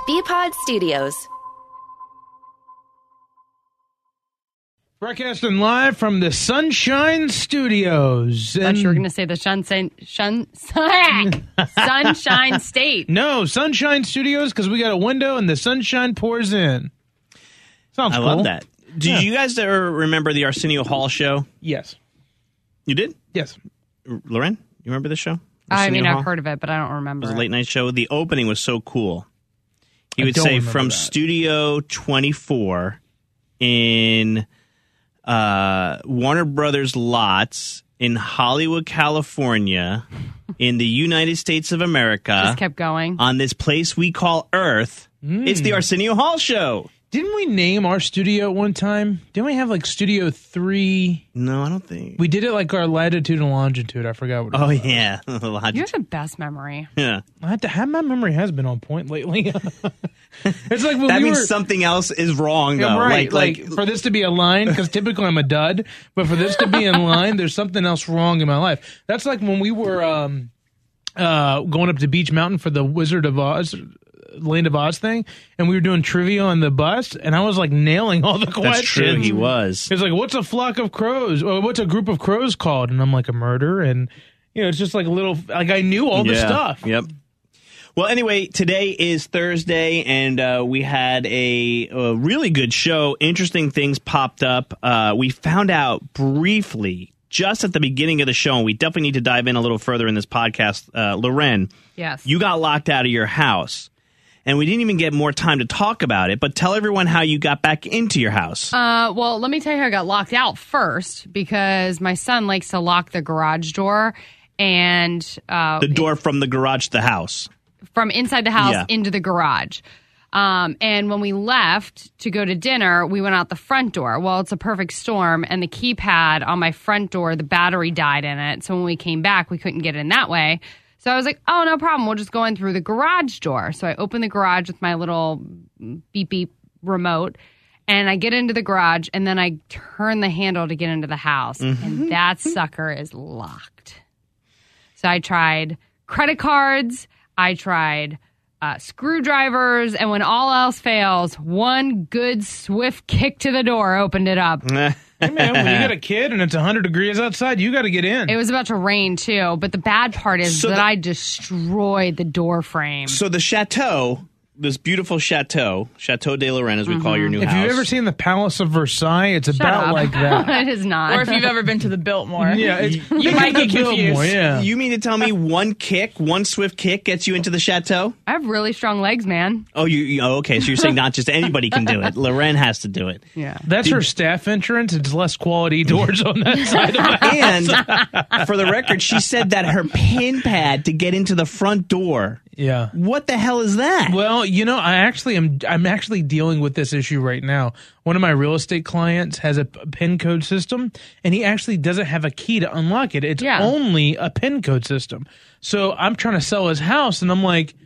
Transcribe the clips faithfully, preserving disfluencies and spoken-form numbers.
B-Pod Studios. Broadcasting live from the Sunshine Studios. I thought you were going to say the Sunshine, shun, Sunshine State. No, Sunshine Studios, because we got a window and the sunshine pours in. Sounds I cool. love that. Did Yeah. you guys ever remember the Arsenio Hall show? Yes. You did? Yes. R- Loren, you remember the show? I Arsenio mean, Hall? I've heard of it, but I don't remember It was a it. late night show. The opening was so cool. He I would don't say remember from that. Studio twenty-four in uh, Warner Brothers lots in Hollywood, California, in the United States of America, Just kept going. on this place we call Earth. It's the Arsenio Hall show. Didn't we name our studio at one time? Didn't we have like Studio three? No, I don't think. We did it like our latitude and longitude. I forgot what it Oh, was. yeah. You have the best memory. yeah. I had to have my memory has been on point lately. It's like when That we means were, something else is wrong, though. Yeah, right. Like, Like, like, for this to be a line, because typically I'm a dud, but for this to be in line, there's something else wrong in my life. That's like when we were um, uh, going up to Beach Mountain for the Wizard of Oz, Land of Oz thing, and we were doing trivia on the bus, and I was like nailing all the questions. that's true. He was. It's like, what's a flock of crows? Or what's a group of crows called? And I'm like, a murder. And, you know, it's just like a little, like I knew all the Yeah. stuff. Yep. Well, anyway, today is Thursday, and uh, we had a, a really good show. Interesting things popped up. Uh, we found out briefly just at the beginning of the show, and we definitely need to dive in a little further in this podcast. Uh, Loren, Yes. you got locked out of your house, and we didn't even get more time to talk about it, but tell everyone how you got back into your house. Uh, well, let me tell you how I got locked out first, because my son likes to lock the garage door and uh, the door from the garage to the house. from inside the house Yeah. into the garage. Um, and when we left to go to dinner, we went out the front door. Well, it's a perfect storm, and the keypad on my front door, the battery died in it. So when we came back, we couldn't get in that way. So I was like, oh, no problem. We'll just go in through the garage door. So I opened the garage with my little beep beep remote, and I get into the garage, and then I turn the handle to get into the house, and that sucker is locked. So I tried credit cards, I tried uh, screwdrivers, and when all else fails, one good swift kick to the door opened it up. Hey, man, when you got a kid and it's one hundred degrees outside, you got to get in. It was about to rain, too, but the bad part is So that the- I destroyed the door frame. So the chateau, this beautiful chateau, Chateau de Lorraine, as we call your new If house. you've ever seen the Palace of Versailles, it's Shut about up. like that. It is not. Or if you've ever been to the Biltmore. Yeah, it's, You might get confused. Yeah. You mean to tell me one kick, one swift kick gets you into the chateau? I have really strong legs, man. Oh, you, you oh, okay. So you're saying not just anybody can do it. Loren has to do it. Yeah. That's her staff entrance. It's less quality doors on that side of the house. And for the record, she said that her pin pad to get into the front door. Yeah. What the hell is that? Well, you know, I actually am. I'm actually dealing with this issue right now. One of my real estate clients has a p- PIN code system, and he actually doesn't have a key to unlock it. It's Yeah. only a PIN code system. So I'm trying to sell his house, and I'm like,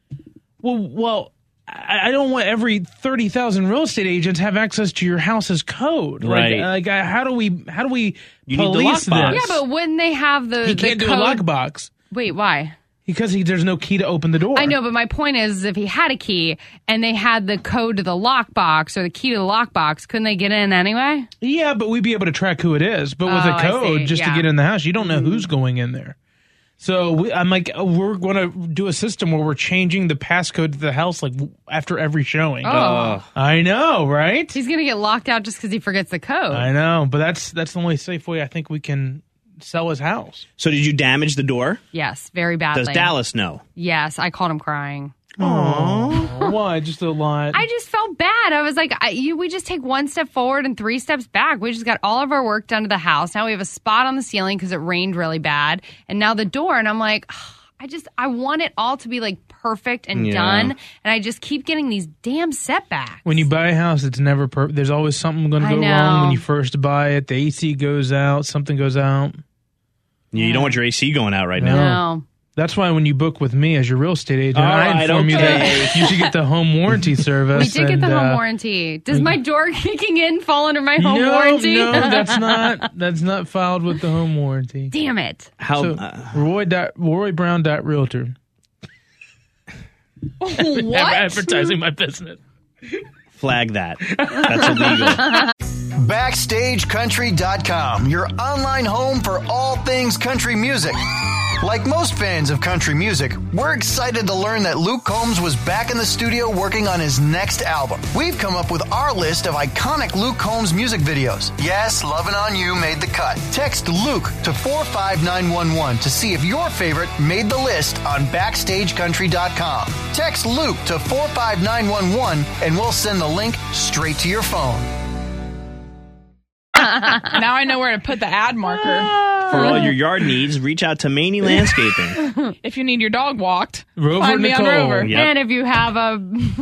well, well, I I don't want every thirty thousand real estate agents have access to your house's code. Right. Like, like uh, how do we how do we You need the police lockbox. this? Yeah, but wouldn't they have the he the can't do a code- lockbox Wait, why? because he, there's no key to open the door. I know, but my point is, if he had a key and they had the code to the lockbox or the key to the lockbox, couldn't they get in anyway? Yeah, but we'd be able to track who it is. But with Oh, a I code, see. just Yeah. to get in the house, you don't know who's going in there. So we, I'm like, oh, we're going to do a system where we're changing the passcode to the house like w- after every showing. Oh. I know, right? He's going to get locked out just because he forgets the code. I know, but that's that's the only safe way I think we can sell his house. So did you damage the door? Yes, very badly. Does Dallas know? Yes, I called him crying. Oh, why? Just a lot. I just felt bad. I was like, I, you, we just take one step forward and three steps back. We just got all of our work done to the house. Now we have a spot on the ceiling because it rained really bad. And now the door. And I'm like, ugh, I just, I want it all to be like perfect and Yeah. done. And I just keep getting these damn setbacks. When you buy a house, it's never perfect. There's always something going to I go know. wrong when you first buy it. The A C goes out, something goes out. You don't want your A C going out right No. now. No. That's why when you book with me as your real estate agent, All I right, inform you okay. that you should get the home warranty service. We did get the and, home uh, warranty. Does my door kicking in fall under my home no, warranty? No, that's not that's not filed with the home warranty. Damn it. How? So, uh, Roy dot, Roy Brown dot realtor. What? Advertising my business. Flag that. That's illegal. Backstage Country dot com, your online home for all things country music. Like most fans of country music, we're excited to learn that Luke Combs was back in the studio working on his next album. We've come up with our list of iconic Luke Combs music videos. Yes, Lovin' On You made the cut. Text Luke to four five nine one one to see if your favorite made the list on Backstage Country dot com. Text Luke to four five nine one one and we'll send the link straight to your phone. Now I know where to put the ad marker. For all your yard needs, reach out to Maney Landscaping. If you need your dog walked, Rover find me Nicole. on Rover. Yep. And if you have a,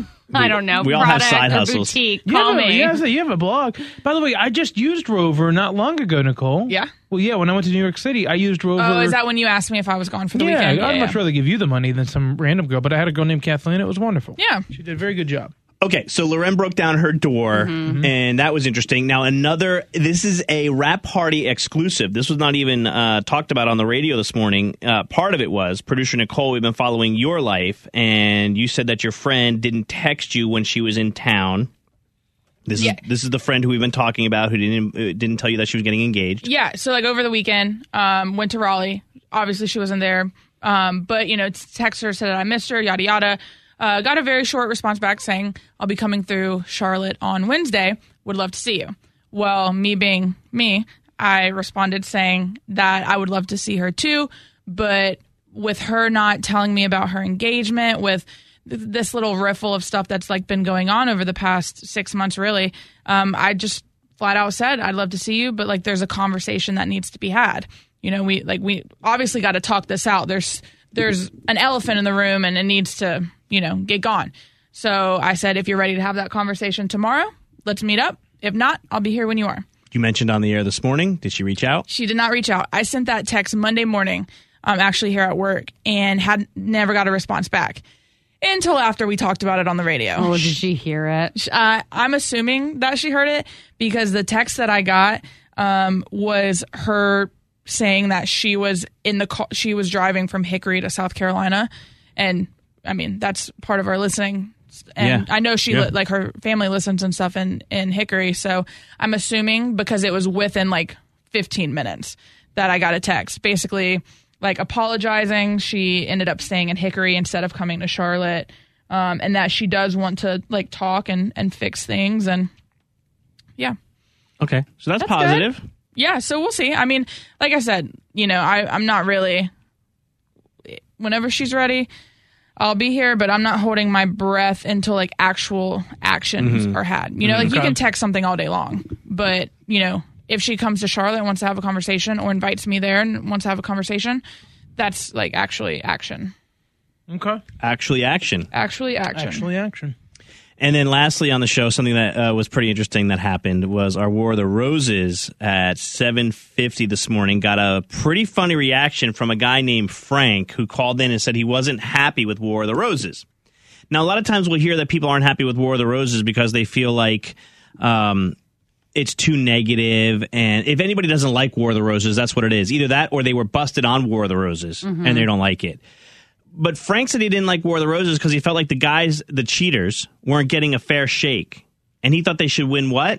I don't know, we all have product, side a hustles. boutique, You call have, a, me. you, have a, you have a blog. By the way, I just used Rover not long ago, Nicole. Yeah? Well, yeah, when I went to New York City, I used Rover. Oh, is that when you asked me if I was gone for the yeah, weekend? I'd yeah, much yeah. rather give you the money than some random girl, but I had a girl named Kathleen. It was wonderful. Yeah. She did a very good job. Okay, so Loren broke down her door, Mm-hmm. and that was interesting. Now, another, this is a Rap Party exclusive. This was not even uh, talked about on the radio this morning. Uh, part of it was, producer Nicole, we've been following your life, and you said that your friend didn't text you when she was in town. This Yeah. is this is the friend who we've been talking about who didn't uh, didn't tell you that she was getting engaged. Yeah, so like over the weekend, um, went to Raleigh. Obviously, she wasn't there. Um, but, you know, text her, said that I missed her, yada, yada. Uh, got a very short response back saying, I'll be coming through Charlotte on Wednesday. Would love to see you. Well, me being me, I responded saying that I would love to see her too, but with her not telling me about her engagement, with th- this little riffle of stuff that's like been going on over the past six months, really, um, I just flat out said, I'd love to see you, but like there's a conversation that needs to be had. You know, we like we obviously got to talk this out. There's there's an elephant in the room and it needs to, you know, get gone. So I said, if you're ready to have that conversation tomorrow, let's meet up. If not, I'll be here when you are. You mentioned on the air this morning. Did she reach out? She did not reach out. I sent that text Monday morning, um, actually here at work, and had never got a response back until after we talked about it on the radio. Oh, did she hear it? Uh, I'm assuming that she heard it because the text that I got um, was her saying that she was in the car, she was driving from Hickory to South Carolina, and I mean that's part of our listening. And Yeah. I know she Yeah. li- like her family listens and stuff in in Hickory, so I'm assuming because it was within like fifteen minutes that I got a text, basically like apologizing. She ended up staying in Hickory instead of coming to Charlotte, um, and that she does want to like talk and and fix things, and yeah. Okay, so that's, That's positive. good. Yeah, so we'll see. I mean, like I said, you know, I, I'm not really. Whenever she's ready, I'll be here, but I'm not holding my breath until like actual actions are had. You know, like you Okay. can text something all day long, but you know, if she comes to Charlotte and wants to have a conversation, or invites me there and wants to have a conversation, that's like actually action. Okay. Actually, action. Actually action. Actually, action. And then lastly on the show, something that uh, was pretty interesting that happened was our War of the Roses at seven fifty this morning got a pretty funny reaction from a guy named Frank who called in and said he wasn't happy with War of the Roses. Now, a lot of times we'll hear that people aren't happy with War of the Roses because they feel like um, it's too negative. And if anybody doesn't like War of the Roses, that's what it is. Either that or they were busted on War of the Roses and they don't like it. But Frank said he didn't like War of the Roses because he felt like the guys, the cheaters, weren't getting a fair shake. And he thought they should win what?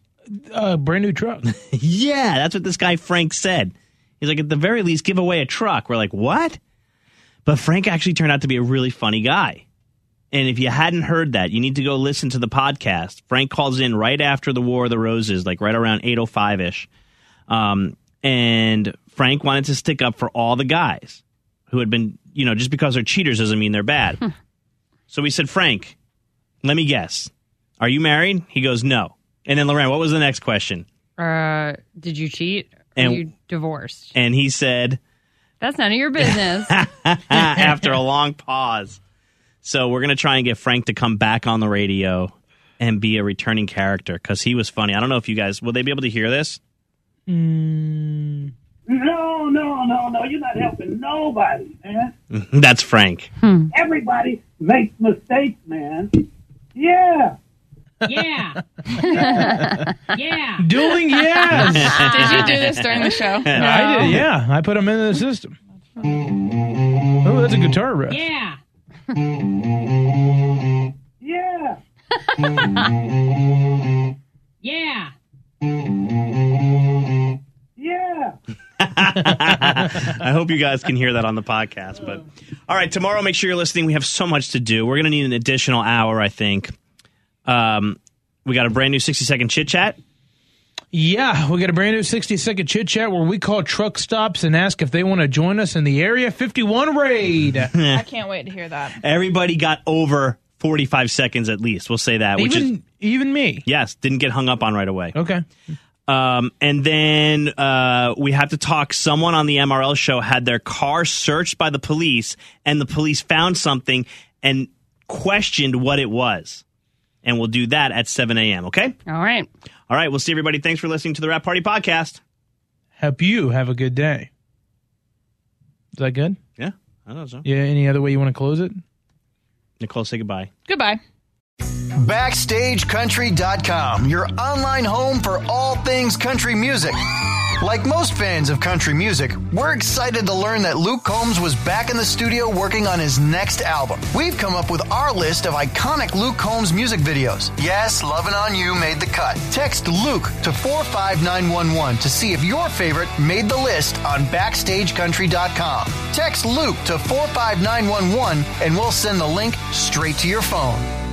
Uh, brand new truck. Yeah, that's what this guy Frank said. He's like, at the very least, give away a truck. We're like, what? But Frank actually turned out to be a really funny guy. And if you hadn't heard that, you need to go listen to the podcast. Frank calls in right after the War of the Roses, like right around eight oh five-ish. Um, and Frank wanted to stick up for all the guys who had been, you know, just because they're cheaters doesn't mean they're bad. So we said, Frank, let me guess. Are you married? He goes, no. And then, Lorraine, what was the next question? Uh, did you cheat? Or And- are you divorced? And he said, That's none of your business. after a long pause. So we're going to try and get Frank to come back on the radio and be a returning character because he was funny. I don't know if you guys, will they be able to hear this? Mm, No, no, no, no. You're not helping nobody, man. That's Frank. Everybody makes mistakes, man. Yeah. yeah. yeah. dueling yes. Did you do this during the show? I did, yeah. I put them into the system. Oh, that's a guitar riff. Yeah. Yeah. Yeah. Yeah. I hope you guys can hear that on the podcast. But all right, tomorrow, make sure you're listening. We have so much to do. We're going to need an additional hour, I think. Um, we got a brand new sixty second chit chat. Yeah, we got a brand new sixty second chit chat where we call truck stops and ask if they want to join us in the Area fifty-one raid. I can't wait to hear that. Everybody got over forty-five seconds at least. We'll say that. Which even is, even me. yes, didn't get hung up on right away. Okay. Um, and then uh, we have to talk. Someone on the M R L show had their car searched by the police, and the police found something and questioned what it was. And we'll do that at seven a.m., okay? All right. All right, we'll see everybody. Thanks for listening to the Rap Party Podcast. Hope you have a good day. Is that good? Yeah, I know so. Yeah, any other way you want to close it? Nicole, say goodbye. Goodbye. Backstage Country dot com, your online home for all things country music. Like most fans of country music, we're excited to learn that Luke Combs was back in the studio working on his next album. We've come up with our list of iconic Luke Combs music videos. Yes, Lovin' On You made the cut. Text Luke to four five nine one one to see if your favorite made the list on Backstage Country dot com. Text Luke to four five nine one one and we'll send the link straight to your phone.